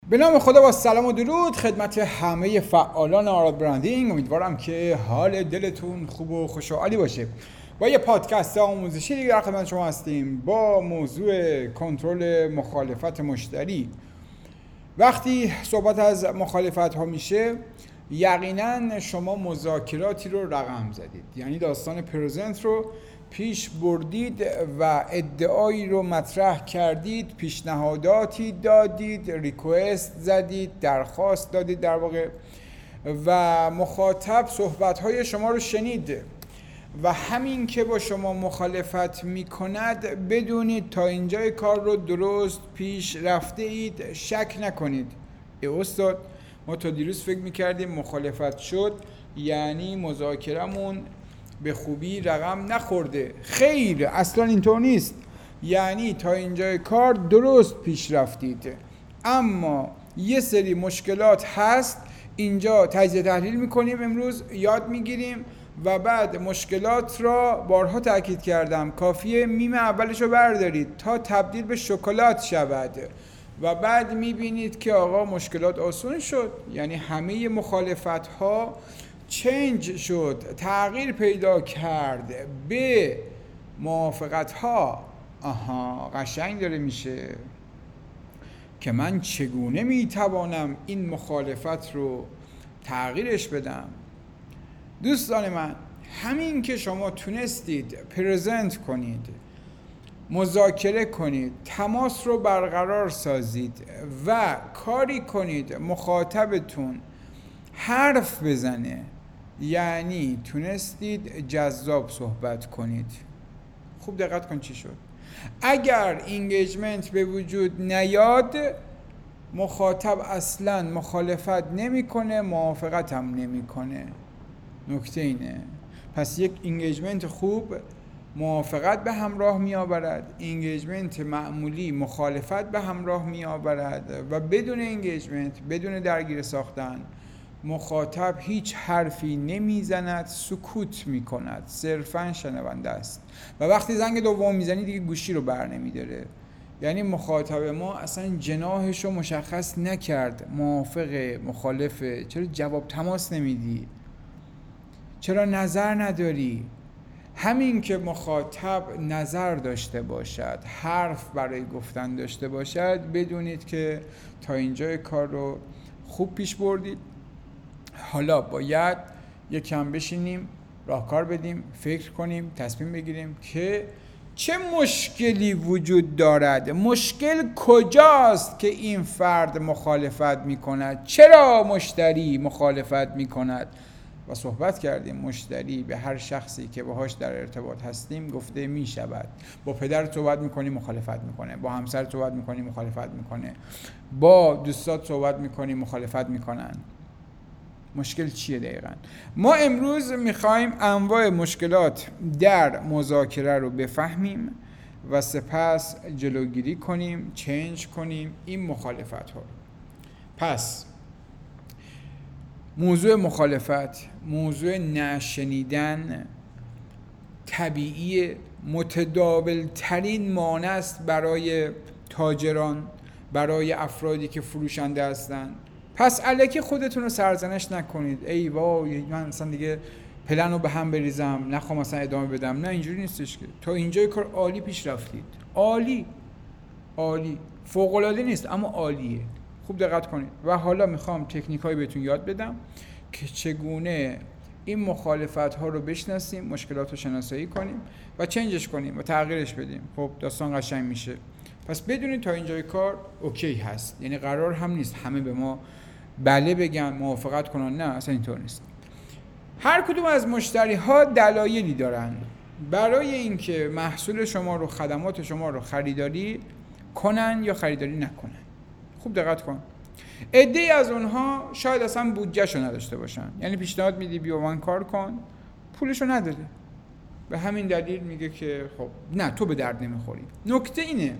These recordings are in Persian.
به نام خدا با سلام و درود خدمت همه فعالان آراد برندینگ. امیدوارم که حال دلتون خوب و خوشحالی باشه. با یه پادکست آموزشی دیگه در خدمت شما هستیم با موضوع کنترل مخالفت مشتری. وقتی صحبت از مخالفت ها میشه یقینا شما مذاکراتی رو رقم زدید، یعنی داستان پرزنت رو پیش بردید و ادعایی رو مطرح کردید، پیشنهاداتی دادید، ریکوست زدید، درخواست دادید در واقع، و مخاطب صحبت‌های شما رو شنید و همین که با شما مخالفت می‌کند بدونید تا اینجای کار رو درست پیش رفته اید، شک نکنید. استاد ما تا دیروز فکر می‌کردیم مخالفت شد یعنی مذاکرمون به خوبی رقم نخورده. خیر، اصلا اینطور نیست. یعنی تا اینجای کار درست پیش رفتید، اما یه سری مشکلات هست. اینجا تجزیه تحلیل میکنیم، امروز یاد میگیریم و بعد مشکلات را بارها تاکید کردم کافیه میم اولش رو بردارید تا تبدیل به شکلات شود و بعد میبینید که آقا مشکلات آسون شد. یعنی همه مخالفت ها چنج شد، تغییر پیدا کرد به موافقت ها. آها، قشنگ داره میشه که من چگونه میتوانم این مخالفت رو تغییرش بدم. دوستان من، همین که شما تونستید پرزنت کنید، مذاکره کنید، تماس رو برقرار سازید و کاری کنید مخاطبتون حرف بزنه، یعنی تونستید جذاب صحبت کنید. خوب دقت کن چی شد. اگر اینگیجمنت به وجود نیاد مخاطب اصلا مخالفت نمیکنه، موافقت هم نمیکنه. نکته اینه. پس یک اینگیجمنت خوب موافقت به همراه می آورد، اینگیجمنت معمولی مخالفت به همراه می آورد و بدون اینگیجمنت، بدون درگیر ساختن، مخاطب هیچ حرفی نمیزند، سکوت میکند، صرفاً شنونده است و وقتی زنگ دوم میزنی دیگه گوشی رو بر نمیداره. یعنی مخاطب ما اصلا جناحش رو مشخص نکرد، موافقه، مخالفه، چرا جواب تماس نمیدی، چرا نظر نداری. همین که مخاطب نظر داشته باشد، حرف برای گفتن داشته باشد، بدونید که تا اینجای کار رو خوب پیش بردید. حالا باید یک کم بشینیم، راهکار بدیم، فکر کنیم، تصمیم بگیریم که چه مشکلی وجود دارد، مشکل کجاست که این فرد مخالفت می کند، چرا مشتری مخالفت می کند. و صحبت کردیم مشتری به هر شخصی که باهاش در ارتباط هستیم گفته می شود. با پدر صحبت میکنی مخالفت میکنه، با همسر صحبت میکنی مخالفت میکنه، با دوستات صحبت میکنی مخالفت میکنن. مشکل چیه دقیقاً؟ ما امروز میخوایم انواع مشکلات در مذاکره رو بفهمیم و سپس جلوگیری کنیم، چنج کنیم این مخالفت ها رو. پس موضوع مخالفت، موضوع نشنیدن طبیعی، متداول ترین مانع است برای تاجران، برای افرادی که فروشنده هستند. پس الکی خودتون رو سرزنش نکنید، ای وای من مثلا دیگه پلن رو به هم بریزم، نخوام مثلا ادامه بدم. نه، اینجوری نیستش که. تا اینجای کار عالی پیش رفتید، عالی عالی، فوق العاده نیست اما عالیه. خوب دقت کنید. و حالا میخوام تکنیکایی بهتون یاد بدم که چگونه این مخالفت ها رو بشناسیم، مشکلات رو شناسایی کنیم و چنجش کنیم و تغییرش بدیم. خب داستان قشنگ میشه. پس بدونید تا اینجای کار اوکی هست. یعنی قرار هم نیست همه به ما بله بگن، موافقت کنن. نه، اصلا اینطور نیست. هر کدوم از مشتری ها دلایلی دارن برای اینکه محصول شما رو، خدمات شما رو خریداری کنن یا خریداری نکنن. خوب دقت کن. عده‌ای از اونها شاید اصلا بودجه‌شو نداشته باشن، یعنی پیشنهاد میدی بیا من کار کن، پولشو نداره، به همین دلیل میگه که خب نه تو به درد نمیخوری. نکته اینه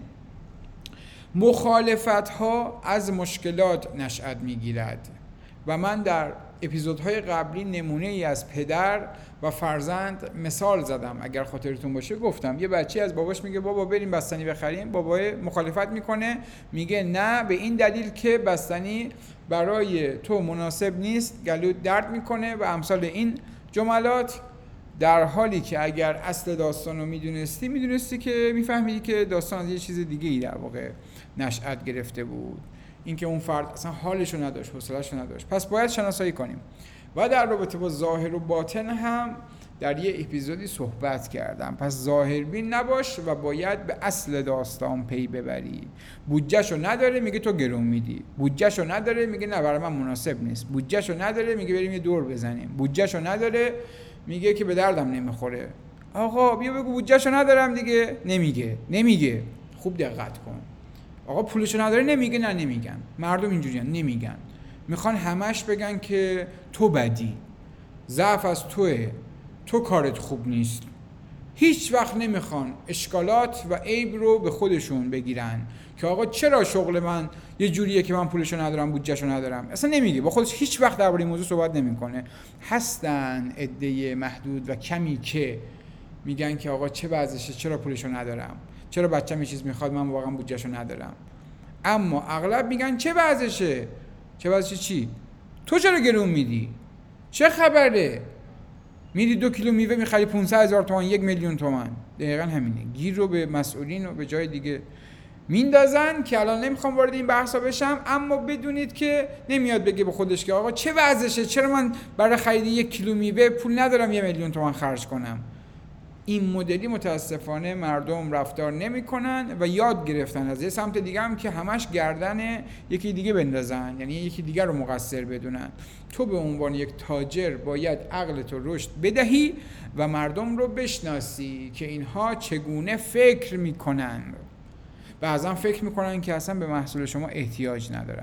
مخالفت ها از مشکلات نشأت میگیرد و من در اپیزودهای قبلی نمونه ای از پدر و فرزند مثال زدم. اگر خاطرتون باشه گفتم یه بچه از باباش میگه بابا بریم بستنی بخریم، بابا مخالفت میکنه، میگه نه به این دلیل که بستنی برای تو مناسب نیست، گلوت درد میکنه و امثال این جملات. در حالی که اگر اصل داستان رو میدونستی که میفهمیدی که داستان از یه چیز دیگه ای در واقع نشأت گرفته بود، اینکه اون فرد اصلا حالشو نداشت، حوصله‌شو نداشت. پس باید شناسایی کنیم. و در رابطه با ظاهر و باطن هم در یه اپیزودی صحبت کردم. پس ظاهربین نباش و باید به اصل داستان پی ببری. بودجه‌شو نداره میگه تو گرون میدی، بودجه‌شو نداره میگه نه برای من مناسب نیست، بودجه‌شو نداره میگه بریم یه دور بزنیم، بودجه‌شو نداره میگه که به دردم نمیخوره. آقا بیا بگو بودجه‌شو ندارم دیگه. نمیگه. خوب دقت کن. آقا پولشو نداره نمیگه. نه نمیگن. مردم اینجوریان، نمیگن. میخوان همش بگن که تو بدی، ضعف از توئه، تو کارت خوب نیست. هیچ وقت نمیخوان اشکالات و عیب رو به خودشون بگیرن که آقا چرا شغل من یه جوریه که من پولشو ندارم، بودجهشو ندارم. اصلا نمیگه، با خودش هیچ وقت درباره این موضوع صحبت نمیکنه. هستن عده محدود و کمی که میگن که آقا چه وضعشه، چرا پولشو ندارم، چرا بچه‌م یه چیز میخواد من واقعا بودجهشو ندارم. اما اغلب میگن چه وضعشه چی؟ تو چرا گرون میدی؟ چه خبره؟ میری 2 کیلو میوه میخری 500,000 تومان، 1 میلیون تومان. دقیقاً همینه. گیر رو به مسئولین و به جای دیگه میندازن که الان نمیخوام وارد این بحثا بشم، اما بدونید که نمیاد بگه به خودش که آقا چه وضعشه، چرا من برای خرید 1 کیلو میوه پول ندارم 1 میلیون تومان خرج کنم. این مدلی متاسفانه مردم رفتار نمیکنن و یاد گرفتن از یه سمت دیگه هم که همش گردن یکی دیگه بندازن، یعنی یکی دیگه رو مقصر بدونن. تو به عنوان یک تاجر باید عقلت رو رشد بدهی و مردم رو بشناسی که اینها چگونه فکر میکنن. بعضا فکر میکنن که اصلا به محصول شما احتیاج ندارن.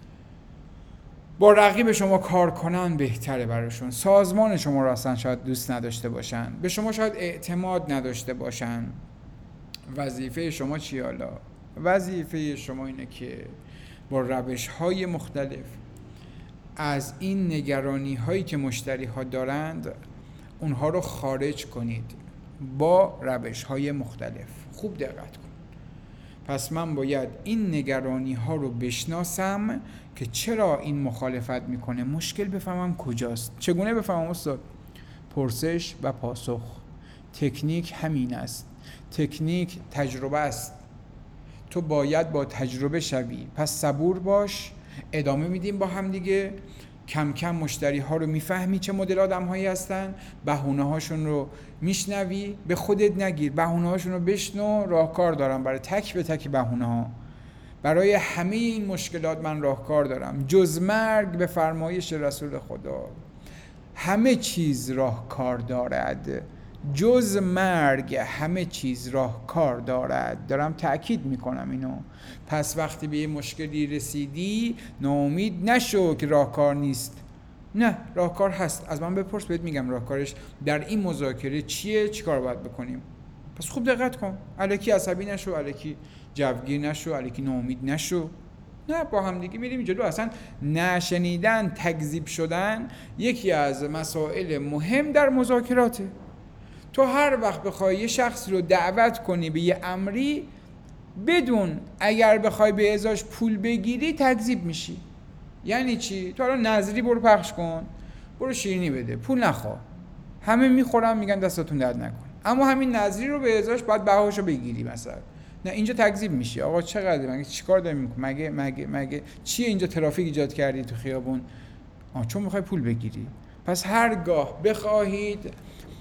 با رقیب شما کار کنن بهتره براشون. سازمان شما رو اصلا شاید دوست نداشته باشن، به شما شاید اعتماد نداشته باشن. وظیفه شما چیه حالا؟ وظیفه شما اینه که با روش‌های مختلف از این نگرانی‌هایی که مشتری‌ها دارند اونها رو خارج کنید با روش‌های مختلف. خوب دقت کن. پس من باید این نگرانی ها رو بشناسم که چرا این مخالفت میکنه، مشکل بفهمم کجاست. چگونه بفهمم استاد؟ پرسش و پاسخ. تکنیک همین است. تکنیک تجربه است. تو باید با تجربه شوی. پس صبور باش. ادامه میدیم با هم دیگه. کم کم مشتری ها رو میفهمی چه مدل آدم هایی هستن، بهونه هاشون رو میشنوی، به خودت نگیر، بهونه هاشون رو بشنو. راهکار دارم برای تک به تک بهونه ها. برای همه این مشکلات من راهکار دارم. جز مرگ به فرمایش رسول خدا همه چیز راهکار دارد. جز مرگ همه چیز راهکار دارد. دارم تأکید میکنم اینو. پس وقتی به یه مشکلی رسیدی ناامید نشو که راهکار نیست. نه، راهکار هست. از من بپرس بهت میگم راهکارش در این مذاکره چیه، چی کار باید بکنیم. پس خوب دقت کن. الکی عصبی نشو، الکی جوگیر نشو، الکی ناامید نشو. نه، با هم دیگه میریم جلو. اصلا نشنیدن، تکذیب شدن یکی از مسائل مهم در مذاکراته. تو هر وقت بخوای یه شخصی رو دعوت کنی به یه امری، بدون اگر بخوای به ازاش پول بگیری تکذیب میشی. یعنی چی؟ تو الان نظری برو پخش کن، برو شیرینی بده، پول نخوا. همه میخورن میگن دستاتون درد نکن. اما همین نظری رو به ازاش باید بهاشو بگیری مثلا. نه، اینجا تکذیب میشی. آقا چقدر مگه چیکار داری میکنی؟ مگه چیه اینجا ترافیک ایجاد کردی تو خیابون؟ چون میخوای پول بگیری. پس هرگاه بخواهید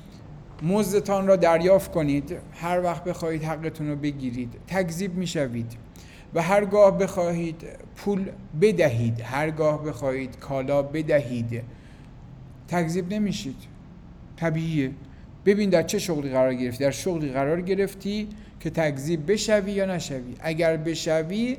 مزدتان را دریافت کنید، هر وقت بخواهید حقتون رو بگیرید، تکذیب میشوید. و هرگاه بخواهید پول بدهید، هرگاه بخواهید کالا بدهید، تکذیب نمیشید. طبیعیه. ببین در چه شغلی قرار گرفتی. در شغلی قرار گرفتی که تکذیب بشوی یا نشوی. اگر بشوی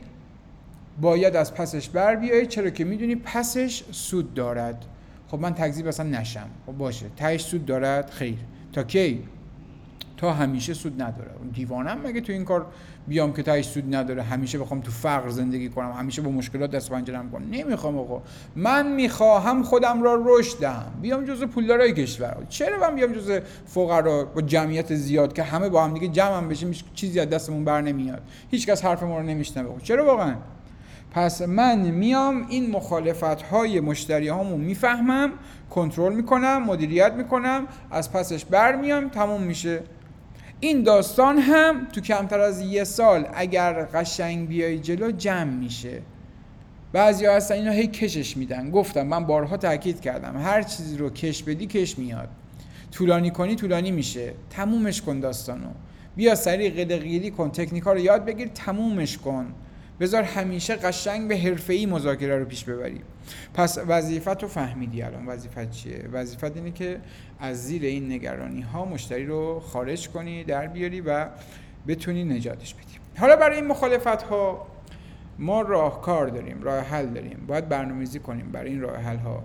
باید از پسش بر بیایی، چرا که میدونی پسش سود دارد. خب من تکذیب اصلا نشم. خب باشه، تهش سود دارد. خیر. تا کی؟ تا همیشه سود نداره. دیوانم مگه تو این کار بیام که تاش سود نداره، همیشه بخوام تو فقر زندگی کنم، همیشه با مشکلات دست پنجه‌ام کنم؟ نمیخوام آقا. من میخواهم خودم را رشد دهم، بیام جزو پولدارای کشور. چرا من بیام جزو فقرا با جمعیت زیاد که همه با هم دیگه جمع بشیم چیزی از دستمون بر نمیاد، هیچکس حرف ما رو نمیشنوه؟ چرا واقعا؟ پس من میام این مخالفت‌های مشتری‌هامو میفهمم، کنترل میکنم، مدیریت میکنم، از پسش برمیام، تموم میشه. این داستان هم تو کمتر از 1 سال اگر قشنگ بیای جلو جمع میشه. بعضیا هستن اینو هی کشش میدن. گفتم من بارها تاکید کردم هر چیزی رو کش بدی کش میاد، طولانی کنی طولانی میشه. تمومش کن داستانو، بیا سریع قلقیلی کن، تکنیکا رو یاد بگیر، تمومش کن. بذار همیشه قشنگ به حرفه‌ای مذاکره رو پیش ببری. پس وظیفت رو فهمیدی. الان وظیفت چیه؟ وظیفت اینه که از زیر این نگرانی ها مشتری رو خارج کنی، در بیاری و بتونی نجاتش بدی. حالا برای این مخالفت ها ما راهکار داریم، راه حل داریم. باید برنامه‌ریزی کنیم برای این راه حل ها.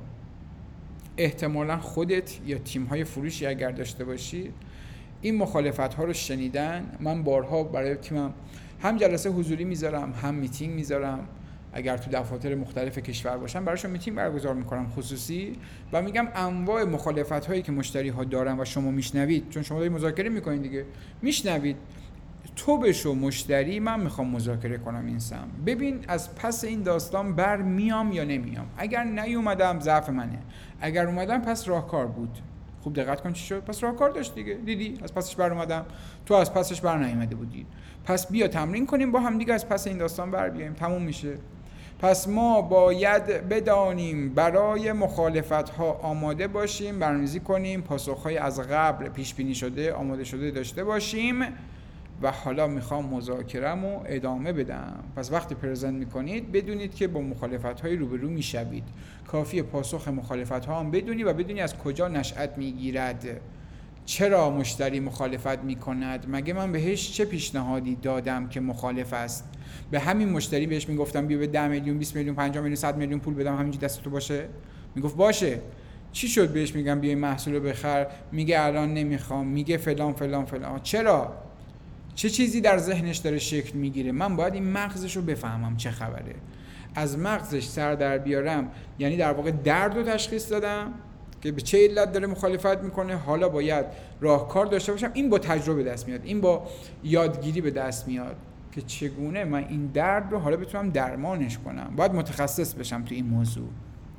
احتمالاً خودت یا تیم های فروشی اگر داشته باشی این مخالفت ها رو شنیدن. من بارها برای تیمم هم جلسه حضوری میذارم، هم میتینگ میذارم. اگر تو دفاتر مختلف کشور باشم براشون میتینگ برگزار میکنم خصوصی و میگم انواع مخالفت هایی که مشتری ها دارن و شما میشنوید، چون شما دارید مذاکره میکنید دیگه، میشنوید. تو بشو مشتری، من میخوام مذاکره کنم این سم، ببین از پس این داستان بر میام یا نمیام. اگر نیومدم ضعف منه، اگر اومدم پس راهکار بود. خوب دقت کن چی شد. پس راهکار داشت دیگه، دیدی از پسش بر اومدم، تو از پسش بر نیومده بودی. پس بیا تمرین کنیم با هم دیگه از پس این داستان بر بیایم، تموم میشه. پس ما باید بدانیم برای مخالفت ها آماده باشیم، برنامه‌ریزی کنیم، پاسخهای از قبل پیش بینی شده، آماده شده داشته باشیم. و حالا میخوام مذاکره‌مو ادامه بدم. پس وقتی پرزنت میکنید بدونید که با مخالفت‌های روبرو میشوید. کافیه پاسخ مخالفت‌ها هم بدونی و بدونی از کجا نشأت میگیرد. چرا مشتری مخالفت میکند؟ مگه من بهش چه پیشنهادی دادم که مخالف است؟ به همین مشتری بهش میگفتم بیا به 10 میلیون، 20 میلیون، 50 میلیون، 100 میلیون پول بدم همینجوری دست تو باشه؟ میگفت باشه. چی شد بهش میگم بیا این محصول رو بخر، میگه الان نمیخوام، میگه فلان فلان فلان. چرا؟ چه چیزی در ذهنش داره شکل میگیره؟ من باید این مغزش رو بفهمم چه خبره، از مغزش سر در بیارم. یعنی در واقع درد رو تشخیص دادم که به چه علت داره مخالفت میکنه. حالا باید راهکار داشته باشم. این با تجربه دست میاد، این با یادگیری به دست میاد که چگونه من این درد رو حالا بتونم درمانش کنم. باید متخصص بشم تو این موضوع.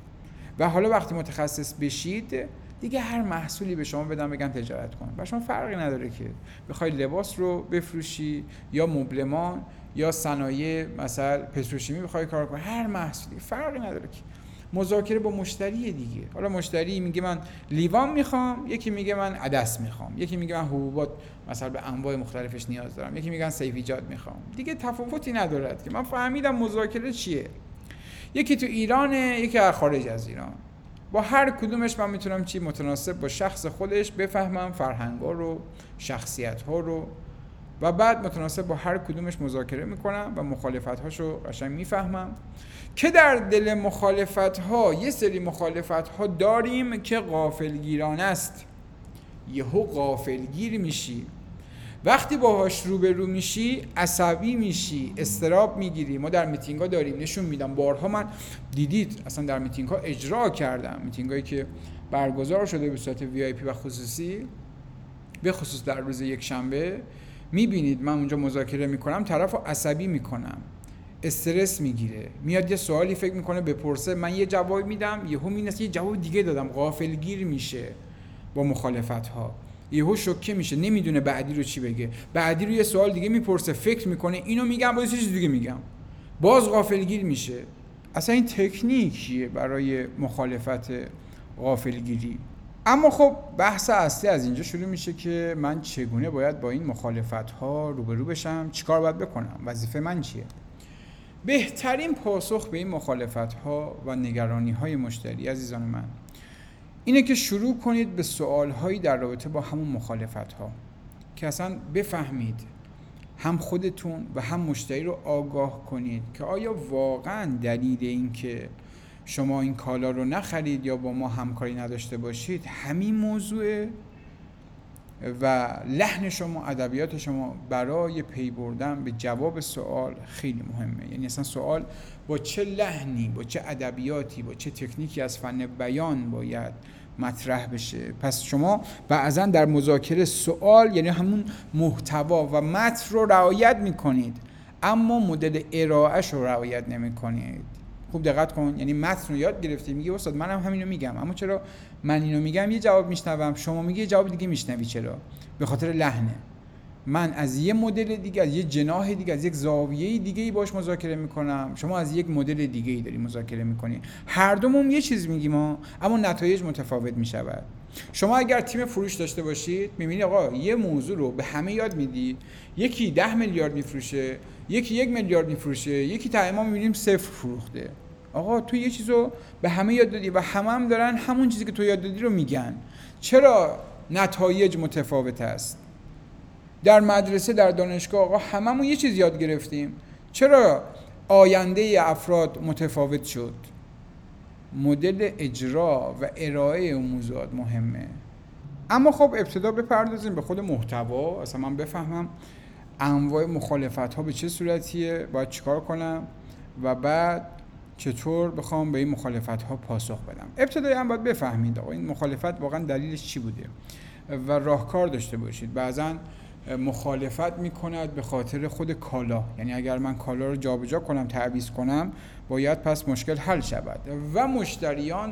و حالا وقتی متخصص بشید دیگه هر محصولی به شما بدن بگن تجارت کن، و شما فرقی نداره که بخوای لباس رو بفروشی یا مبلمان یا صنایع مثلا پتروشیمی بخوای کار کنی، هر محصولی فرقی نداره که مذاکره با مشتری دیگه. حالا مشتری میگه من لیوان میخوام، یکی میگه من عدس میخوام، یکی میگه من حبوبات مثلا به انواع مختلفش نیاز دارم، یکی میگن سیفیجات میخوام. دیگه تفاوتی نداره که من فهمیدم مذاکره چیه. یکی تو ایرانه، یکی از خارج از ایران. با هر کدومش من میتونم چی متناسب با شخص خودش بفهمم، فرهنگ‌ها رو، شخصیت‌ها رو، و بعد متناسب با هر کدومش مذاکره میکنم و مخالفت‌هاشو قشنگ میفهمم. که در دل مخالفت‌ها یه سری مخالفت‌ها داریم که غافلگیرانه است. یهو غافلگیر میشی، وقتی باهاش روبرو میشی عصبی میشی، اضطراب میگیری. ما در میتینگ‌ها داریم، نشون میدم بارها، من دیدید اصلا در میتینگ‌ها اجرا کردم، میتینگایی که برگزار شده به صورت VIP و خصوصی، به خصوص در روز یک شنبه، میبینید من اونجا مذاکره میکنم، طرفو عصبی میکنم، استرس میگیره، میاد یه سوالی فکر میکنه بپرسه، من یه جواب میدم، یهو میبینه یه جواب دیگه دادم، غافلگیر میشه با مخالفت‌ها. یهو شوکه میشه، نمیدونه بعدی رو چی بگه، بعدی رو یه سوال دیگه میپرسه، فکر میکنه اینو میگم باز چیز دیگه میگم، باز غافلگیر میشه. اصلا این تکنیکیه برای مخالفت غافلگیری. اما خب بحث اصلی از اینجا شروع میشه که من چگونه باید با این مخالفت‌ها روبرو بشم، چیکار باید بکنم، وظیفه من چیه. بهترین پاسخ به این مخالفت‌ها و نگرانی‌های مشتری عزیزان من اینه که شروع کنید به سوال‌هایی در رابطه با همون مخالفت‌ها که اصلا بفهمید، هم خودتون و هم مشتری رو آگاه کنید که آیا واقعاً دلیل این که شما این کالا رو نخرید یا با ما همکاری نداشته باشید همین موضوعه، و لحن شما، ادبیات شما برای پی بردن به جواب سوال خیلی مهمه. یعنی اصلا سوال با چه لحنی، با چه ادبیاتی، با چه تکنیکی از فن بیان باید مطرح بشه. پس شما بعضا در مذاکره سوال، یعنی همون محتوا و متن رو رعایت میکنید، اما مدل ارائهش رو رعایت نمیکنید. خوب دقت کن. یعنی متن رو یاد گرفتی، میگی استاد منم همینو میگم، اما چرا من اینو میگم یه جواب میشنوم، شما میگی یه جواب دیگه میشنوی؟ چرا؟ به خاطر لحنه. من از یه مدل دیگه، از یه جناح دیگه، از یک زاویه دیگه‌ای باش مذاکره میکنم، شما از یک مدل دیگه‌ای داری مذاکره میکنی. هر دومون یه چیز میگیم اما نتایج متفاوت میشود. شما اگر تیم فروش داشته باشید، میبینید آقا یه موضوع رو به همه یاد میدی، یکی 10 میلیارد میفروشه، یکی 1 میلیارد میفروشه، یکی تا ما میبینیم 0 فروخته. آقا تو یه چیزو به همه یاد دادی و هم دارن همون چیزی که تو یاد دادی رو میگن. چرا نتایج متفاوت است؟ در مدرسه، در دانشگاه آقا هممون یه چیز یاد گرفتیم، چرا آینده افراد متفاوت شد؟ مدل اجرا و ارائه اون موضوعات مهمه. اما خب ابتدا بپردازیم به خود محتوا. اصلا من بفهمم انواع مخالفت ها به چه صورتیه، باید چیکار کنم و بعد چطور بخوام به این مخالفت ها پاسخ بدم. ابتدایی هم باید بفهمید آقا این مخالفت واقعا دلیلش چی بوده و راهکار داشته باشید. بعضا مخالفت میکند به خاطر خود کالا، یعنی اگر من کالا رو جابجا کنم، تعویض کنم، باید پس مشکل حل شود. و مشتریان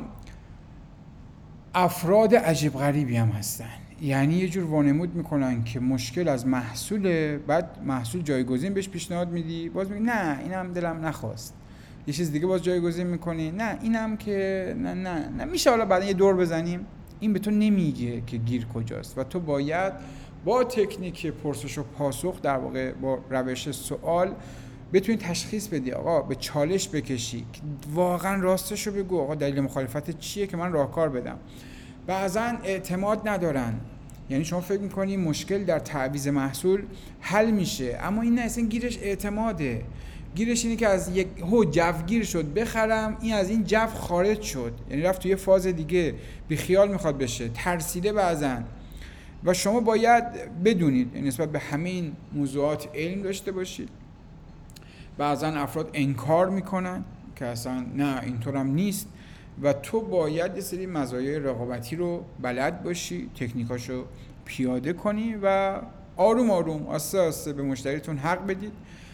افراد عجیب غریبی هم هستن، یعنی یه جور وانمود میکنن که مشکل از محصوله، بعد محصول جایگزین بهش پیشنهاد میدی، باز میگی نه اینم دلم نخواست، یه چیز دیگه باز جایگزین میکنی، نه اینم که نه میشه حالا بعدا یه دور بزنیم. این به تو نمیگه که گیر کجاست و تو باید با تکنیک پرسش و پاسخ، در واقع با روش سوال، بتونی تشخیص بدی. آقا به چالش بکشی که واقعا راستشو بگو، آقا دلیل مخالفت چیه که من راهکار بدم. بعضا اعتماد ندارن، یعنی شما فکر میکنی مشکل در تعویض محصول حل میشه، اما این نه، اصلا گیرش اعتماده. گیرش اینه که از یک جوگیر شد بخرم، این از این جو خارج شد، یعنی رفت توی فاز دیگه، بیخیال میخواد بشه، ترسیده بعضن. و شما باید بدونید نسبت به همه این موضوعات علم داشته باشید. بعضا افراد انکار میکنن که اصلا نه اینطورم نیست و تو باید یه سری مزایای رقابتی رو بلد باشی، تکنیکاشو پیاده کنی و آروم آروم آسته آسته به مشتریتون حق بدید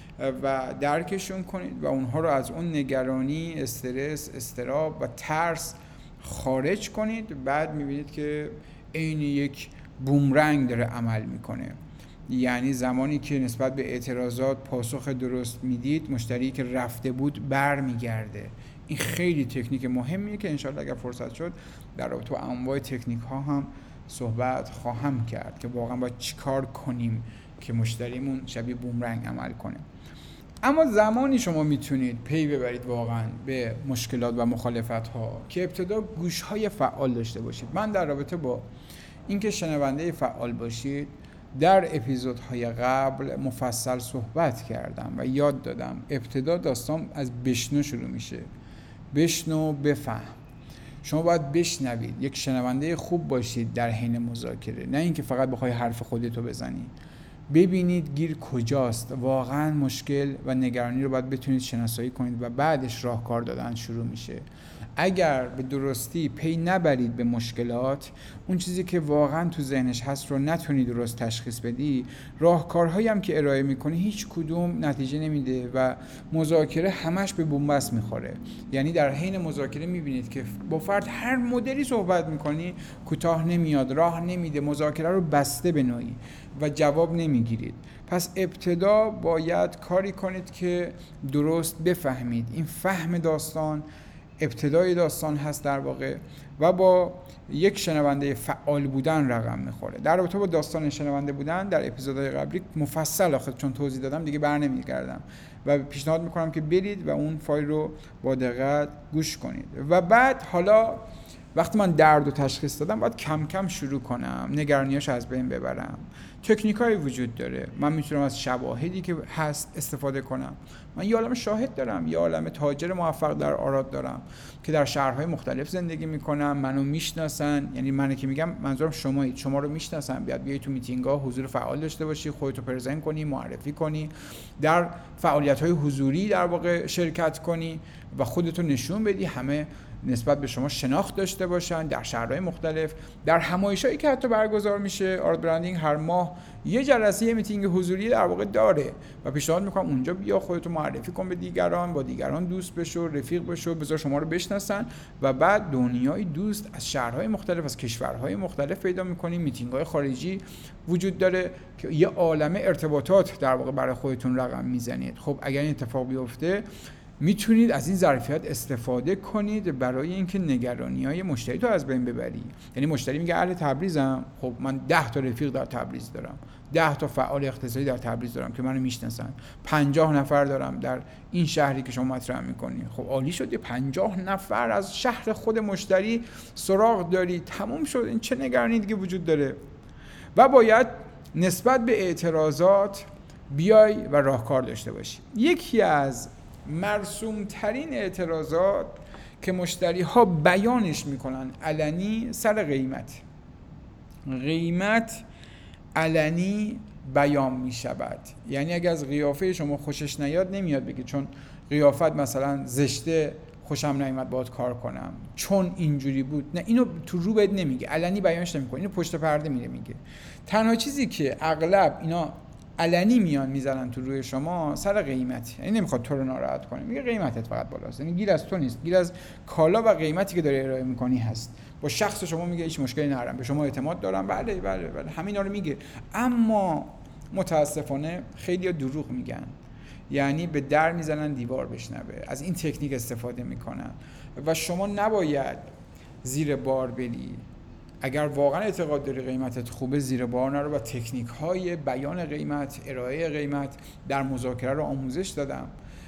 و درکشون کنید و اونها رو از اون نگرانی، استرس، اضطراب و ترس خارج کنید. بعد میبینید که عین یک بومرنگ داره عمل میکنه. یعنی زمانی که نسبت به اعتراضات پاسخ درست میدید، مشتری که رفته بود بر میگرده. این خیلی تکنیک مهمیه که انشاءالله اگر فرصت شد در رابطه با انواع تکنیک ها هم صحبت خواهم کرد که واقعا باید چیکار کنیم که مشتریمون شبیه بومرنگ عمل کنه. اما زمانی شما میتونید پی ببرید واقعا به مشکلات و مخالفت ها که ابتدا گوش های فعال داشته باشید. من در رابطه با اینکه شنونده فعال باشید در اپیزودهای قبل مفصل صحبت کردم و یاد دادم. ابتدا داستان از بشنو شروع میشه. بشنو، بفهم. شما باید بشنوید، یک شنونده خوب باشید در حین مذاکره، نه اینکه فقط بخوای حرف خودتو بزنی. ببینید گیر کجاست، واقعا مشکل و نگرانی رو باید بتونید شناسایی کنید و بعدش راهکار دادن شروع میشه. اگر به درستی پی نبرید به مشکلات، اون چیزی که واقعا تو ذهنش هست رو نتونید درست تشخیص بدی، راهکارهایی هم که ارائه میکنی هیچ کدوم نتیجه نمیده و مذاکره همش به بنبست میخوره. یعنی در حین مذاکره میبینید که با فرد هر مدلی صحبت میکنی، کوتاه نمیاد، راه نمیده، مذاکره رو بسته به نوعی و جواب نمیگیرید. پس ابتدا باید کاری کنید که درست بفهمید. این فهم داستان ابتدای داستان هست در واقع و با یک شنونده فعال بودن رقم میخوره. در رابطه با داستان شنونده بودن در اپیزودهای قبلی مفصل چون توضیح دادم دیگه برنمیگردم و پیشنهاد میکنم که برید و اون فایل رو با دقت گوش کنید. و بعد حالا وقتی من درد رو تشخیص دادم باید کم کم شروع کنم نگرانیاش از بین ببرم. تکنیکایی وجود داره، من میتونم از شواهدی که هست استفاده کنم. من یه عالم شاهد دارم، یه عالم تاجر موفق در آراد دارم که در شهرهای مختلف زندگی میکنن، منو میشناسن. یعنی من که میگم منظورم شمایید، شما رو میشناسن، بیای تو میتینگ‌ها حضور فعال داشته باشی، خودتو پرزنت کنی، معرفی کنی، در فعالیت‌های حضوری در واقع شرکت کنی و خودتو نشون بدی، همه نسبت به شما شناخت داشته باشن در شهرهای مختلف. در همایشایی که حتی برگزار میشه، آراد برندینگ هر ماه یه جلسه یه میتینگ حضوری در واقع داره و پیشنهاد میکنم اونجا بیا خودتو معرفی کن به دیگران، با دیگران دوست بشو، رفیق بشو، بذار شما رو بشناسن و بعد دنیای دوست از شهرهای مختلف، از کشورهای مختلف پیدا میکنیم. میتینگ‌های خارجی وجود داره که یه عالمه ارتباطات در واقع برای خودتون رقم میزنید. خب اگر این اتفاق بیفته میتونید از این ظرفیت استفاده کنید برای اینکه نگرانی‌های مشتری تو از بین ببری. یعنی مشتری میگه اهل تبریزم، خب من 10 تا رفیق در تبریز دارم، 10 تا فعال اقتصادی در تبریز دارم که منو میشناسن، 50 نفر دارم در این شهری که شما مطرح میکنی. خب عالی شد، 50 نفر از شهر خود مشتری سراغ داری، تموم شد. این چه نگرانی دیگه وجود داره؟ و باید نسبت به اعتراضات بیای و راهکار داشته باشی. یکی از مرسوم ترین اعتراضات که مشتری ها بیانش میکنن علنی سر قیمت علنی بیان میشود. یعنی اگه از قیافه شما خوشش نیاد نمیاد بگه چون قیافت مثلا زشته خوشم نیامد باهات کار کنم، چون اینجوری بود. نه، اینو تو رو بهت نمیگه، علنی بیانش نمیکنه، اینو پشت پرده میگه. تنها چیزی که اغلب اینا علنی میان میزنن تو روی شما سر قیمت، یعنی نمیخواد تو رو ناراحت کنه، میگه قیمتت فقط بالاست، یعنی گیر از تو نیست، گیر از کالا و قیمتی که داره ارائه میکنی هست. با شخص شما میگه هیچ مشکلی ندارم، به شما اعتماد دارم، بله همینا رو میگه. اما متاسفانه خیلی دروغ میگن، یعنی به در میزنن دیوار بشنوه، از این تکنیک استفاده میکنن و شما نباید زیر بار بری. اگر واقعا اعتقاد داری قیمتت خوبه، زیر بار نرو و تکنیک‌های بیان قیمت، ارائه قیمت در مذاکره رو آموزش دادم.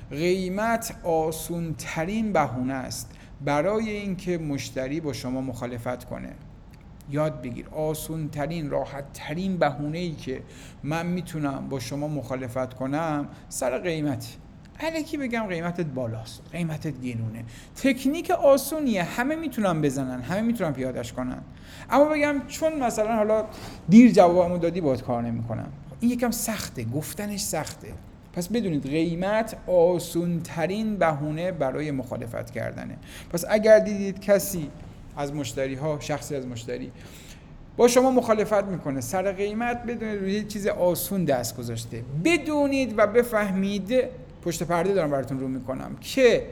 قیمت آسان‌ترین بهونه است برای اینکه مشتری با شما مخالفت کنه. یاد بگیر، آسان‌ترین، راحت‌ترین بهونه‌ای که من میتونم با شما مخالفت کنم سر قیمت. الکی بگم قیمتت بالاست، قیمتت گرونه، تکنیک آسونیه، همه میتونن بزنن، همه میتونن پیادهش کنن. اما بگم چون مثلا حالا دیر جوابمو دادی باهات کار نمیکنم، این یکم سخته، گفتنش سخته. پس بدونید قیمت آسون‌ترین بهونه برای مخالفت کردنه. پس اگر دیدید کسی از مشتری ها، شخصی از مشتری با شما مخالفت میکنه سر قیمت، بدونید روی چیز آسون دست گذاشته. بدونید و بفهمید، پشت پرده دارم براتون رو میکنم، که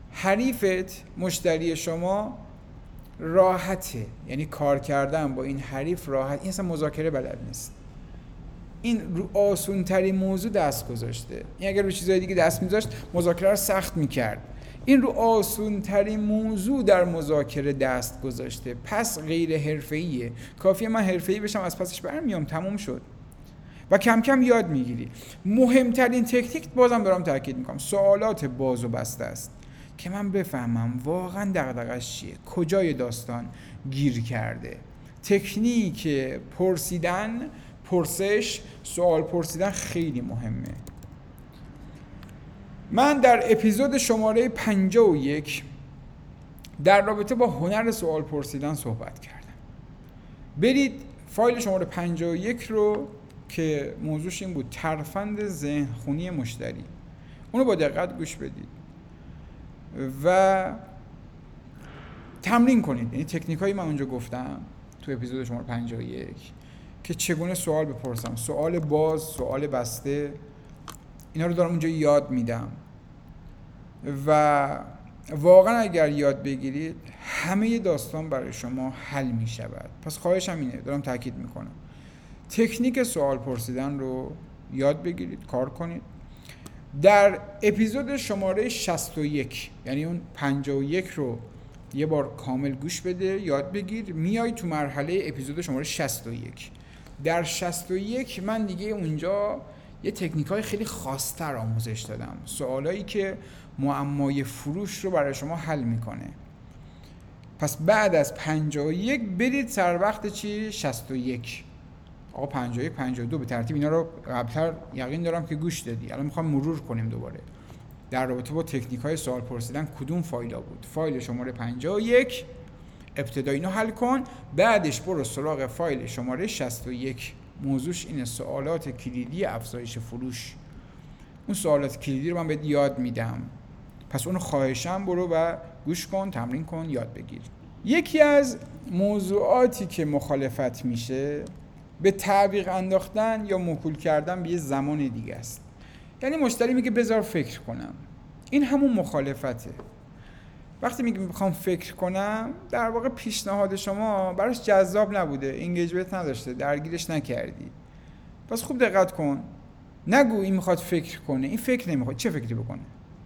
حریفت، مشتری شما راحته، یعنی کار کردن با این حریف راحت. این اصلا مذاکره بلد نیست، این رو آسون ترین موضوع دست گذاشته. این اگر رو چیزای دیگه دست میذاشت مذاکره رو سخت میکرد. این رو آسون ترین موضوع در مذاکره دست گذاشته، پس غیر حرفه‌ایه. کافیه من حرفه‌ای بشم از پسش برمیام، تموم شد. و کم کم یاد میگیری. مهمترین تکنیک، بازم دارم تاکید میکنم، سوالات باز و بسته است که من بفهمم واقعا دغدغه‌اش چیه، کجای داستان گیر کرده. تکنیک پرسیدن، پرسش، سوال پرسیدن خیلی مهمه. من در اپیزود شماره 51 در رابطه با هنر سوال پرسیدن صحبت کردم. برید فایل شماره 51 رو که موضوعش این بود، ترفند ذهنخونی مشتری، اونو با دقت گوش بدید و تمرین کنید. یعنی تکنیکایی من اونجا گفتم تو اپیزود شماره 51 که چگونه سوال بپرسم، سوال باز، سوال بسته، اینا رو دارم اونجا یاد میدم و واقعا اگر یاد بگیرید همه داستان برای شما حل میشود. پس خواهشم اینه، دارم تاکید میکنم، تکنیک سوال پرسیدن رو یاد بگیرید، کار کنید. در اپیزود شماره 61، یعنی اون 51 رو یه بار کامل گوش بده، یاد بگیر، میای تو مرحله اپیزود شماره 61. در 61 من دیگه اونجا یه تکنیک‌های خیلی خاص‌تر آموزش دادم، سوالایی که معمای فروش رو برای شما حل میکنه. پس بعد از 51 برید سر وقت چی؟ 61. آقا 51 52 به ترتیب اینا رو قبلتر یقین دارم که گوش دادی. الان میخوام مرور کنیم دوباره در رابطه با تکنیک‌های سوال پرسیدن کدوم فایل‌ها بود. فایل شماره 51 ابتدا اینو حل کن، بعدش برو سراغ فایل شماره 61. موضوعش اینه، سوالات کلیدی افزایش فروش. اون سوالات کلیدی رو من بهت یاد میدم، پس اونو خواهشم برو و گوش کن، تمرین کن، یاد بگیر. یکی از موضوعاتی که مخالفت میشه به تعویق انداختن یا موکول کردن به یه زمان دیگه است. یعنی مشتری میگه بذار فکر کنم، این همون مخالفته. وقتی میگه میخوام فکر کنم، در واقع پیشنهاد شما براش جذاب نبوده، انگیجمنت نداشته، درگیرش نکردی. پس خوب دقت کن، نگو این میخواد فکر کنه، این فکر نمیخواد. چه فکری بکنه؟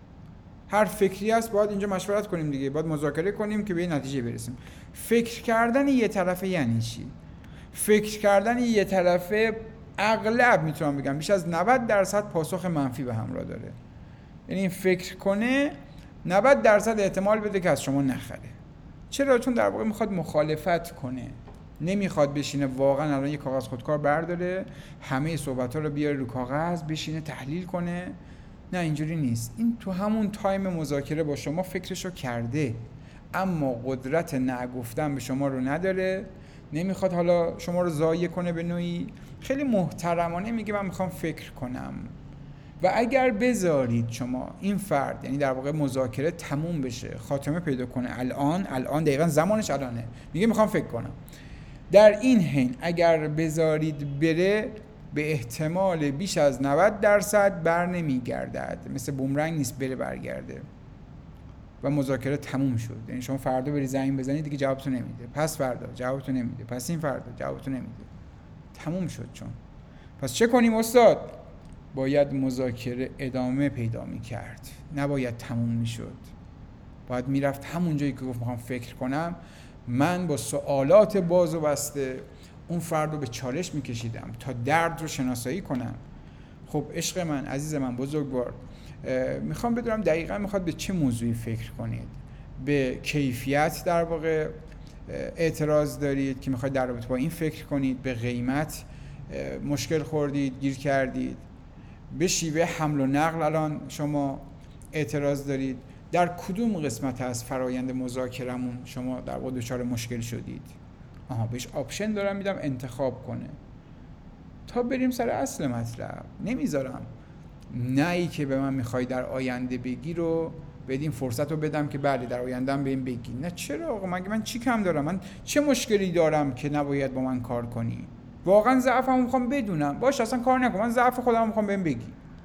هر فکری هست باید اینجا مشورت کنیم دیگه، باید مذاکره کنیم که به این نتیجه برسیم. فکر کردن یه طرفه یعنی چی؟ فکر کردن یه طرفه اغلب میتونم بگم بیش از 90% پاسخ منفی به همراه داره. یعنی این فکر کنه 90% احتمال بده که از شما نخره. چرا؟ چون در واقع میخواد مخالفت کنه، نمیخواد بشینه واقعا الان یه کاغذ خودکار برداره همه صحبت‌ها رو بیاره رو کاغذ بشینه تحلیل کنه. نه، اینجوری نیست. این تو همون تایم مذاکره با شما فکرشو کرده، اما قدرت نگفتن به شما رو نداره، نمیخواد حالا شما رو ضایع کنه به نوعی. خیلی محترمانه میگه من میخوام فکر کنم. و اگر بذارید شما این فرد، یعنی در واقع مذاکره تموم بشه، خاتمه پیدا کنه، الان دقیقاً زمانش الانه، میگه میخوام فکر کنم، در این حین اگر بذارید بره، به احتمال بیش از 90% بر نمیگردد. مثل بومرنگ نیست بره برگرده. و مذاکره تموم شد. یعنی شما فردا بری زنگ بزنید دیگه جوابتون نمیده، پس فردا جوابتون نمیده، پس این فردا جوابتون نمیده، تموم شد. چون پس چه کنیم استاد؟ باید مذاکره ادامه پیدا میکرد، نباید تموم میشد. باید میرفت همون جایی که گفت میخوام فکر کنم، من با سوالات باز و بسته اون فرد رو به چالش میکشیدم تا درد رو شناسایی کنم. خب عشق من، عزیز من، بزرگوار، میخوام بدونم دقیقاً میخواد به چه موضوعی فکر کنید. به کیفیت در واقع اعتراض دارید که میخواید در رابطه با این فکر کنید؟ به قیمت مشکل خوردید، گیر کردید؟ به شیوه حمل و نقل الان شما اعتراض دارید؟ در کدوم قسمت از فرایند مذاکرمون شما در واقع دچار مشکل شدید؟ بهش آپشن دارم میدم انتخاب کنه تا بریم سر اصل مطلب. نمیذارم نهی که به من میخوای در آینده بگی رو بدین فرصت رو بدم که بله در آینده هم به این بگی. نه، چرا آقا؟ مگه من چی کم دارم؟ من چه مشکلی دارم که نباید با من کار کنی؟ واقعا ضعفمو میخوام بدونم، باشه اصلا کار نکن، من ضعف خودم میخوام بهم بگی.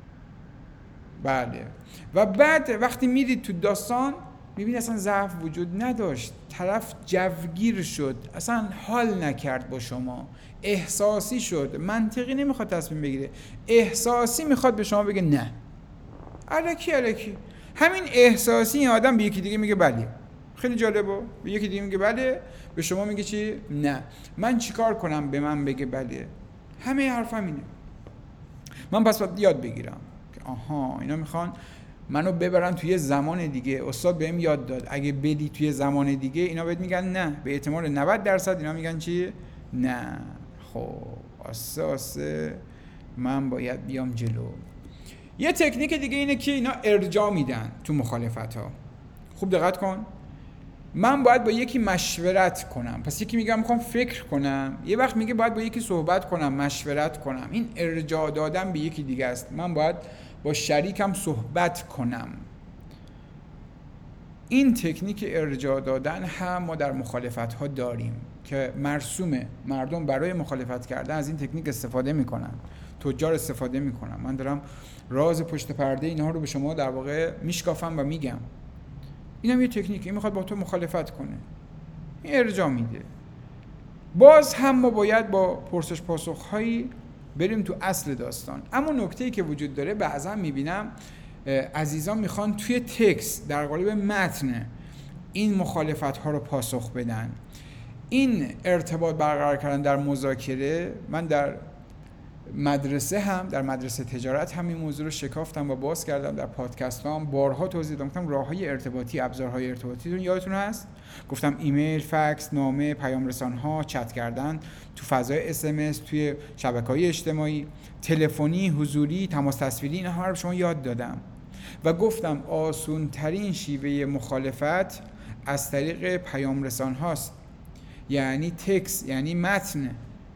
بله. و بعد وقتی میرید تو داستان میبینی اصلا ضعف وجود نداشت، طرف جوگیر شد، اصلا حال نکرد با شما، احساسی شد، منطقی نمیخواد تصمیم بگیره، احساسی میخواد به شما بگه نه. الکی همین احساسی این آدم به یکی دیگه میگه بله. خیلی جالبه، به یکی دیگه میگه بله، به شما میگه چی؟ نه. من چیکار کنم به من بگه بله؟ همه حرفم اینه. من پس باید یاد بگیرم که اینا میخوان منو ببرن توی زمان دیگه. استاد بهم یاد داد اگه بدی توی زمان دیگه اینا بهت میگن نه، به احتمال 90% اینا میگن چی؟ نه. خب آساسه من باید بیام جلو. یه تکنیک دیگه اینه که اینا ارجاع میدن تو مخالفت ها. خوب دقت کن، من باید با یکی مشورت کنم. پس یکی میگم میخوام فکر کنم، یه وقت میگه باید با یکی صحبت کنم، مشورت کنم. این ارجاع دادن به یکی دیگه است. من باید با شریکم صحبت کنم. این تکنیک ارجاع دادن هم ما در مخالفت ها داریم که مرسومه. مردم برای مخالفت کردن از این تکنیک استفاده میکنن، تجار استفاده میکنن. من دارم راز پشت پرده اینها رو به شما در واقع میشکافم و میگم. اینم یه تکنیکه، این میخواد با تو مخالفت کنه، این ارجاع میده. باز هم ما باید با پرسش پاسخ هایی بریم تو اصل داستان. اما نکته‌ای که وجود داره بعضا میبینم عزیزان میخوان توی تکست در قالب متن این مخالفت ها رو پاسخ بدن. این ارتباط برقرار کردن در مذاکره، من در مدرسه هم، در مدرسه تجارت هم این موضوع رو شکافتم و باز کردم، در پادکست هم بارها توضیح دادم. راههای ارتباطی، ابزارهای ارتباطی یادتون هست؟ گفتم ایمیل، فکس، نامه، پیام رسان‌ها، چت کردن تو فضای SMS، توی شبکه‌های اجتماعی، تلفنی، حضوری، تماس تصویری، اینها رو شما یاد دادم و گفتم آسون ترین شیوه مخالفت از طریق پیام رسان هاست، یعنی تکست، یعنی متن.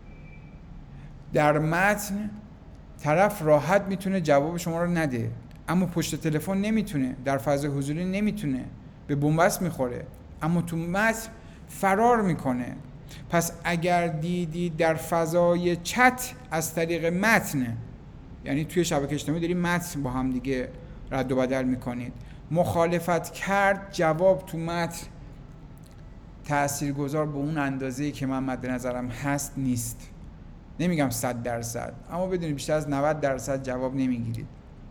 در متن طرف راحت میتونه جواب شما رو نده، اما پشت تلفن نمیتونه، در فضای حضوری نمیتونه، به بنبست میخوره، اما تو متن فرار میکنه. پس اگر دیدی در فضای چت از طریق متن، یعنی توی شبکه اجتماعی داری متن با هم دیگه رد و بدل میکنید، مخالفت کرد، جواب تو متن تاثیرگذار به اون اندازه‌ای که من مد نظرم هست نیست. نمیگم 100%، اما بدونید بیشتر از 90% جواب نمیگیرید.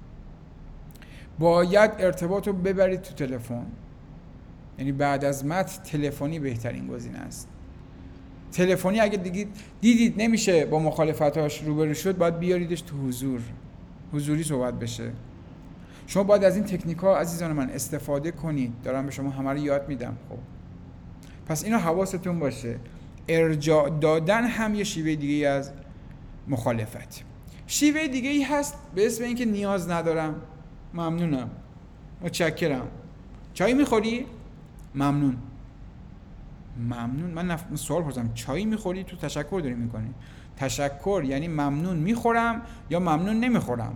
باید ارتباط رو ببرید تو تلفن، یعنی بعد از متن تلفنی بهترین گزینه است. تلفنی اگه دیدید نمیشه با مخالفتاش روبرو شد، باید بیاریدش تو حضوری صحبت بشه. شما باید از این تکنیک‌ها عزیزان من استفاده کنید، دارم به شما همه رو یاد میدم. خب پس اینا حواستون باشه. ارجاع دادن هم یه شیوه دیگه از مخالفت. شیوه دیگه ای هست به اسم اینکه نیاز ندارم، ممنونم، متشکرم. چای میخوری؟ ممنون. من سوال پرسیدم چای میخوری؟ تو تشکر داری میکنی. تشکر یعنی ممنون میخورم یا ممنون نمیخورم.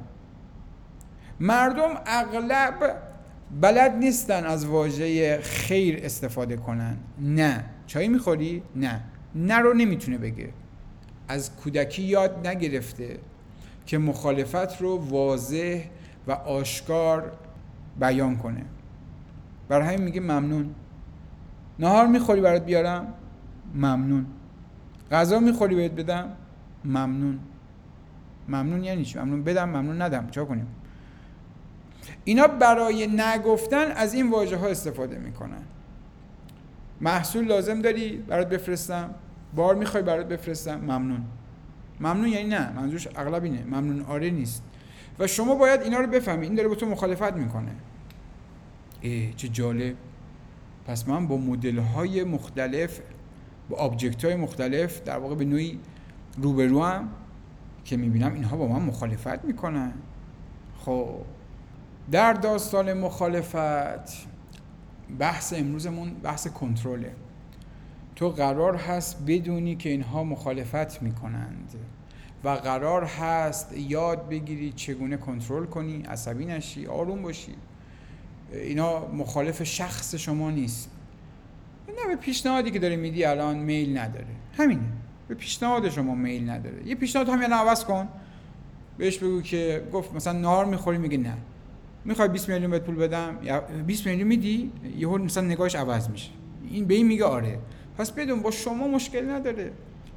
مردم اغلب بلد نیستن از واژه خیر استفاده کنن. نه. چای میخوری؟ نه رو نمیتونه بگه. از کودکی یاد نگرفته که مخالفت رو واضح و آشکار بیان کنه. برای همین میگه ممنون. نهار میخوری برات بیارم؟ ممنون. غذا میخوری بهت بدم؟ ممنون. ممنون یعنی چی؟ ممنون بدم، ممنون ندم، چا کنیم؟ اینا برای نگفتن از این واژه ها استفاده میکنن. محصول لازم داری برات بفرستم؟ بار میخوای برات بفرستم؟ ممنون. ممنون یعنی نه، منظورش اغلب اینه. ممنون آره نیست. و شما باید اینا رو بفهمی. این داره با تو مخالفت میکنه. چه جالب. پس من با مدل های مختلف، با آبجکت های مختلف در واقع به نوعی روبروام که میبینم اینها با من مخالفت میکنن. خب در داستان مخالفت بحث امروزمون بحث کنترله. تو قرار هست بدونی که اینها مخالفت میکنند و قرار هست یاد بگیری چگونه کنترل کنی، عصبی نشی، آروم باشی. اینا مخالف شخص شما نیست. نه به پیشنهادی که داری میدی الان میل نداره، همینه. به پیشنهاد شما میل نداره. یه پیشنهاد هم یعنی عوض کن. بهش بگو که گفت مثلا نهار میخوری، میگه نه. میخوای 20 میلیون بهت پول بدم؟ یا 20 میلیون میدی؟ یهو مثلا نگاهش عوض میشه. این به این میگه آره. پس بدون با شما مشکل نداره.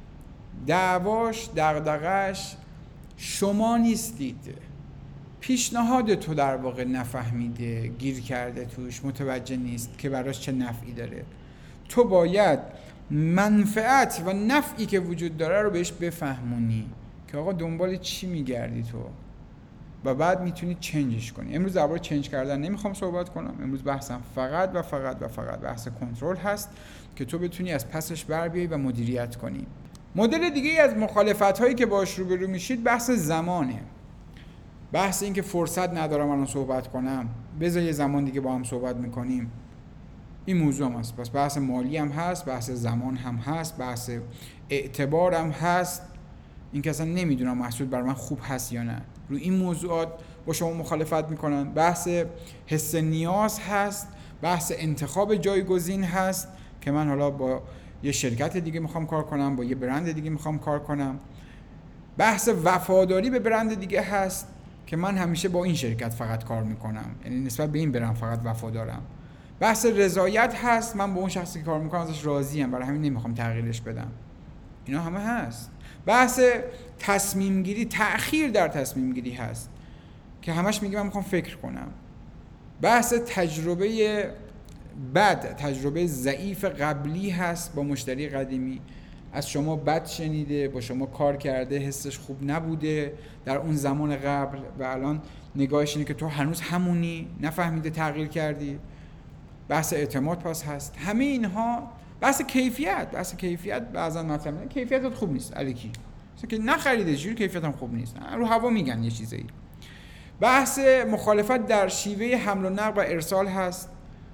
دعواش، دغدغش شما نیستید. پیشنهاد تو در واقع نفهمیده، گیر کرده توش، متوجه نیست که براش چه نفعی داره. تو باید منفعت و نفعی که وجود داره رو بهش بفهمونی که آقا دنبال چی میگردی تو و بعد میتونی چنجش کنی. امروز درباره چنج کردن نمیخوام صحبت کنم. امروز بحثم فقط بحث کنترل هست که تو بتونی از پسش بر بیای و مدیریت کنی. مدل دیگه ای از مخالفت هایی که باهاش روبرو میشید بحث زمانه. بحث این که فرصت ندارم الان صحبت کنم، بذار یه زمان دیگه با هم صحبت میکنیم. این موضوع هم هست. پس بحث مالی هم هست، بحث زمان هم هست، بحث اعتبار هم هست. این که اصلا نمیدونم محصول برای من خوب هست یا نه. رو این موضوعات با شما مخالفت میکنن. بحث حس نیاز هست، بحث انتخاب جایگزین هست که من حالا با یه شرکت دیگه میخوام کار کنم، با یه برند دیگه میخوام کار کنم. بحث وفاداری به برند دیگه هست که من همیشه با این شرکت فقط کار میکنم، یعنی نسبت به این برند فقط وفادارم. بحث رضایت هست، من با اون شخصی که کار میکنم ازش راضیم، برای همین نمیخوام تغییرش بدم. اینا همه هست. بحث تصمیم گیری، تأخیر در تصمیم گیری هست که همش میگه من میخوام فکر کنم. بحث تجربه بد، تجربه ضعیف قبلی هست با مشتری قدیمی از شما بد شنیده، با شما کار کرده، حسش خوب نبوده در اون زمان قبل و الان نگاهش اینه که تو هنوز همونی، نفهمیده تغییر کردی. بحث اعتماد پس هست. همه اینها بحث کیفیت بعضا مثلا کیفیتت خوب نیست الکی، مثلا که نخریده جوری کیفیتم خوب نیست، رو هوا میگن یه چیزایی. بحث مخالفت در شیوه حمل و نقل و ارسال هست.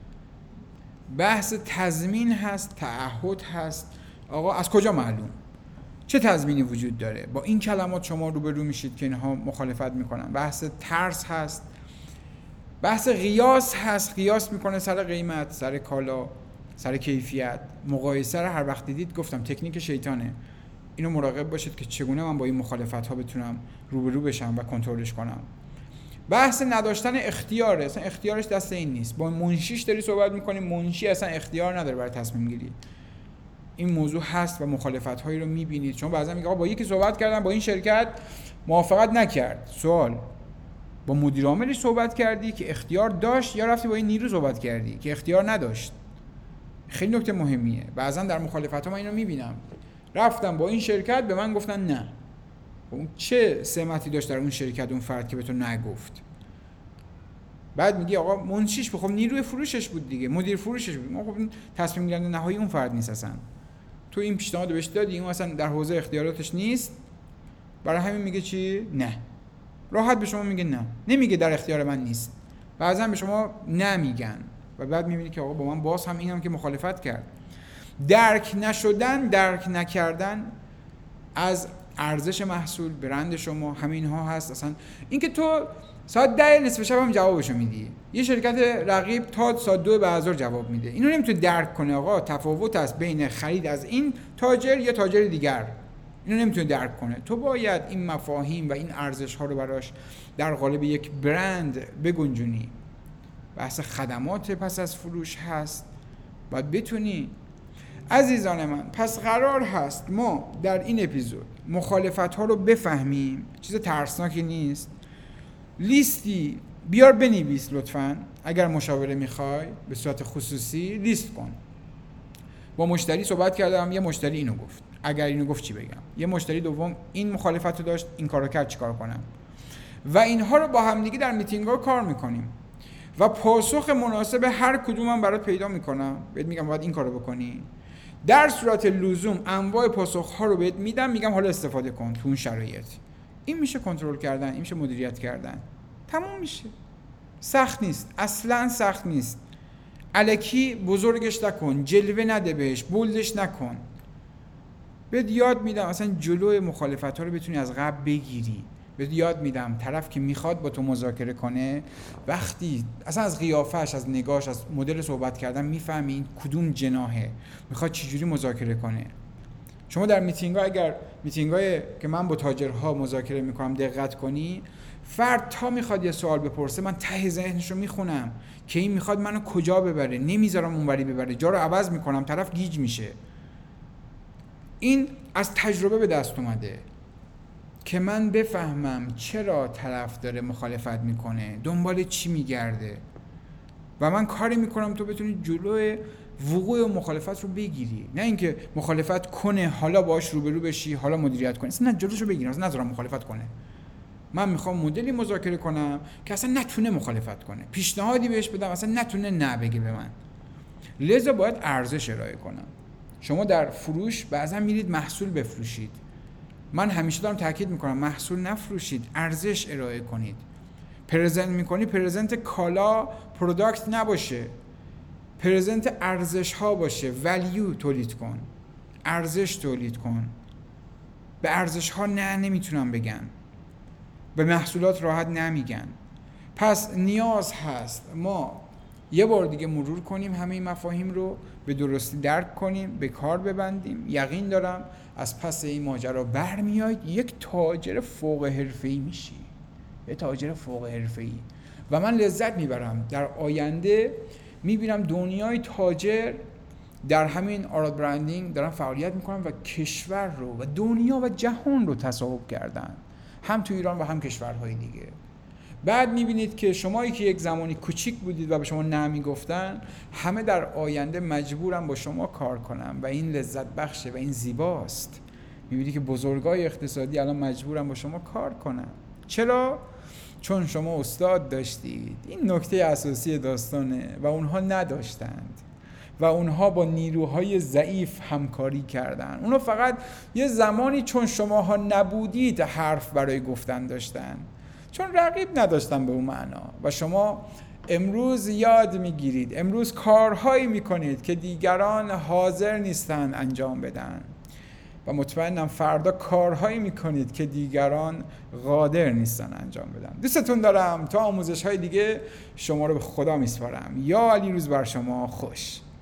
بحث تضمین هست، تعهد هست. آقا از کجا معلوم؟ چه تضمینی وجود داره؟ با این کلمات شما روبرو میشید که اینها مخالفت میکنن. بحث ترس هست. بحث قیاس هست. قیاس میکنه سر قیمت، سر کالا، سر کیفیت. مقایسه رو هر وقت دیدید گفتم تکنیک شیطانه. اینو مراقب باشید که چگونه من با این مخالفت ها بتونم روبرو بشم و کنترلش کنم. بحث نداشتن اختیاره. اصلا اختیارش دست این نیست. با منشیش داری صحبت میکنی، منشی اصلا اختیار نداره برای تصمیم گیری. این موضوع هست و مخالفت هایی رو میبینید. چون بعضا میگه آقا با یکی صحبت کردم، با این شرکت موافقت نکرد. سوال: با مدیر عاملش صحبت کردی که اختیار داشت یا رفتی با این نیرو صحبت کردی که اختیار نداشت؟ خیلی نکته مهمیه. بعضا در مخالفت ها من اینو میبینم، رفتم با این شرکت به من گفتن نه. اون چه سمتی داشت در اون شرکت اون فرد که به تو نگفت؟ بعد میگی آقا منشیش خب نیروی فروشش بود دیگه، مدیر فروشش بود. خب تصمیم گیرنده نهایی اون فرد نیست اصلا. تو این پیشنهاد بهش دادی، اون اصلا در حوزه اختیاراتش نیست، برای همین میگه چی؟ نه. راحت به شما میگه نه. نمیگه در اختیار من نیست. بعضا به شما نمیگن و بعد میبینی که آقا با من باز هم اینم که مخالفت کرد. درک نشدن، درک نکردن از ارزش محصول، برند شما، همین ها هست. اصلا اینکه تو ساعت 10 نصف شب هم جوابشو میدی، یه شرکت رقیب تا ساعت 2 بعد از ظهر جواب میده، اینو نمیتونه درک کنه. آقا تفاوت است بین خرید از این تاجر یا تاجر دیگر، اینو نمیتونه درک کنه. تو باید این مفاهیم و این ارزش ها رو براش در قالب یک برند بگنجونی. بحث خدمات پس از فروش هست، باید بتونی. عزیزان من، پس قرار هست ما در این اپیزود مخالفت ها رو بفهمیم. چیز ترسناکی نیست. لیستی بیار بنویس لطفاً. اگر مشاوره میخوای به صورت خصوصی لیست کن. با مشتری صحبت کردم، یه مشتری اینو گفت، اگر اینو گفت چی بگم؟ یه مشتری دوم این مخالفت رو داشت، این کارو کرد، چی کار کنم؟ و اینها رو با هم دیگه در میتینگ ها کار میکنیم و پاسخ مناسب هر کدومم برات پیدا میکنم. بهت میگم باید این کارو بکنی. در صورت لزوم انواع پاسخ ها رو بهت میدم، میگم حالا استفاده کن تو اون شرایط. این میشه کنترل کردن، این میشه مدیریت کردن. تموم میشه. سخت نیست، اصلا سخت نیست. الکی بزرگش نکن، جلوه نده بهش، بولدش نکن. بهت یاد میدم اصلا جلوی مخالفت ها رو بتونی از قبل بگیری. بهت یاد میدم طرف که میخواد با تو مذاکره کنه، وقتی اصلا از قیافش، از نگاهش، از مدل صحبت کردن میفهمی این کدوم جناحه، میخواد چجوری مذاکره کنه. شما در میتینگ ها، اگر میتینگ های که من با تاجرها مذاکره میکنم دقت کنی، فرد تا میخواد یه سوال بپرسه من ته ذهنش رو میخونم که این میخواد منو کجا ببره، نمیذارم اونوری ببره، جا رو عوض میکنم، طرف گیج میشه. این از تجربه به دست اومده که من بفهمم چرا طرف داره مخالفت میکنه، دنبال چی میگرده و من کاری میکنم تو بتونی جلوی وقوع مخالفت رو بگیری. نه اینکه مخالفت کنه حالا باهاش روبرو بشی، حالا مدیریت کنی. اصلا جلوشو بگیرم، اصلا نذارم مخالفت کنه. من میخوام مدلی مذاکره کنم که اصلا نتونه مخالفت کنه، پیشنهادی بهش بدم اصلا نتونه نه بگه به من. لذا باید ارزش ارائه کنم. شما در فروش بعضا میرید محصول بفروشید. من همیشه دارم تاکید میکنم محصول نفروشید، ارزش ارائه کنید. پرزنت میکنی، پرزنت کالا، پروداکت نباشه، پرزنت ارزش ها باشه. ولیو تولید کن، ارزش تولید کن. به ارزش ها نه نمیتونم بگن، به محصولات راحت نمیگن. پس نیاز هست ما یه بار دیگه مرور کنیم همه این مفاهیم رو، به درستی درک کنیم، به کار ببندیم. یقین دارم از پس این ماجرا برمیاید یک تاجر فوق حرفه‌ای میشی، یه تاجر فوق حرفه‌ای. و من لذت میبرم در آینده میبینم دنیای تاجر در همین آراد برندینگ دارن فعالیت میکنن و کشور رو و دنیا و جهان رو تصاحب کردن، هم تو ایران و هم کشورهای دیگه. بعد میبینید که شمایی که یک زمانی کوچیک بودید و به شما نه میگفتن، همه در آینده مجبورن با شما کار کنن و این لذت بخشه و این زیباست. میبینید که بزرگای اقتصادی الان مجبورن با شما کار کنن. چرا؟ چون شما استاد داشتید. این نکته اساسی داستانه و اونها نداشتند و اونها با نیروهای ضعیف همکاری کردن. اونها فقط یه زمانی چون شماها نبودید حرف برای گفتن داشتن، چون رقیب نداشتن به اون معنا. و شما امروز یاد میگیرید، امروز کارهایی میکنید که دیگران حاضر نیستن انجام بدن و مطمئنم فردا کارهایی میکنید که دیگران قادر نیستن انجام بدن. دوستتون دارم. تا آموزش های دیگه شما رو به خدا میسپارم. یا علی روز بر شما خوش.